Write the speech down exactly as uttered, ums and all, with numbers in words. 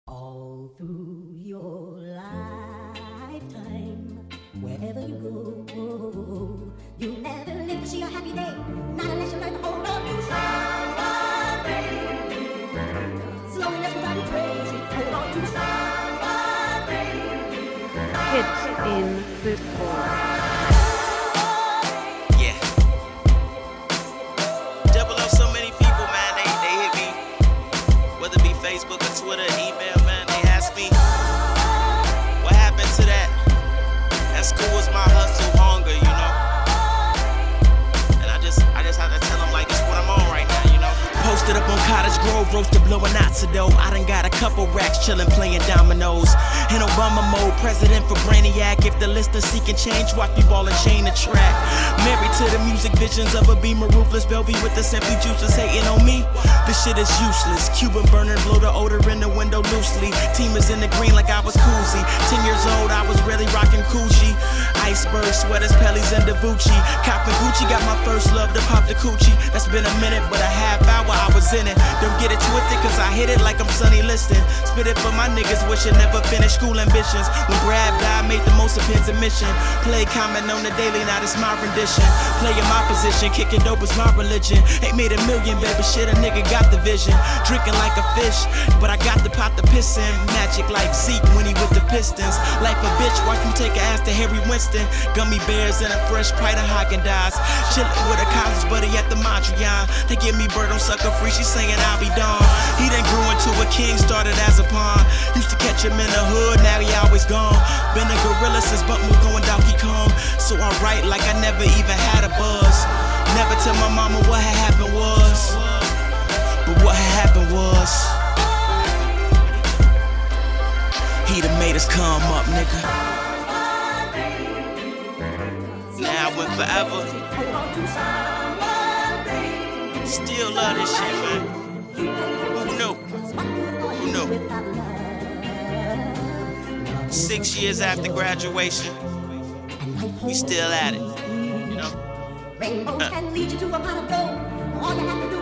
All through your lifetime, wherever you go, you'll never live to see a happy day, not unless you learn to hold on to someone, baby. Loneliness without a trace, hold on to someone, baby. Hits in football. Yeah. Double up so many people, man, they, they hit me. Whether it be Facebook or Twitter, email, man, they ask me, what happened to that? That school was my hustle, hunger, you know? And I just, I just have to tell them, like, this is what I'm on right now, you know? Posted up on Cottage Grove, roasted, blowing dough. I done got a couple racks chillin', playing dominoes. In Obama mode, president for Brainiac. If the listener seeking change, watch me ball and chain the track. Married to the music visions of a beamer, ruthless Belvy with the simply juices hating on me. This shit is useless. Cuban burner, blow the odor in the window loosely. Team is in the green like I was koozie. Ten years old, I was really rocking Coochie. Iceberg sweaters, Pellies, and Davucci. Coppin' Gucci, got my first love to pop the coochie. That's been a minute, but a half hour I was in it. Don't get it twisted, cause I hit it like I'm Sonny Liston. Spit it for my niggas, wishing never finished school ambitions. When Brad died, made the most of pins and mission. Play comment on the daily, now it's my rendition. Play in my position, kicking dope is my religion. Ain't made a million, baby, shit, a nigga got the vision. Drinking like a fish, but I got to pop the piss in. Magic like Zeke when he with the Pistons. Like a bitch, watch me take a ass to Harry Winston. Gummy bears and a fresh pint of Haagen-Dazs. Chillin' with a college buddy at the Mondrian. They give me bird on sucker free, she saying I'll be done. He done grew into a king, started as a pawn. Used to catch him in the hood, now he always gone. Been a gorilla since Buck Moo going Donkey Kong. So I write like I never even had a buzz. Never tell my mama what had happened was. But what had happened was, he done made us come up, nigga. Now and forever. Still love this shit, man. Who knew? Who knew? Six years after graduation, we still at it, you know? Rainbows can lead you to a pot of gold. All you have to do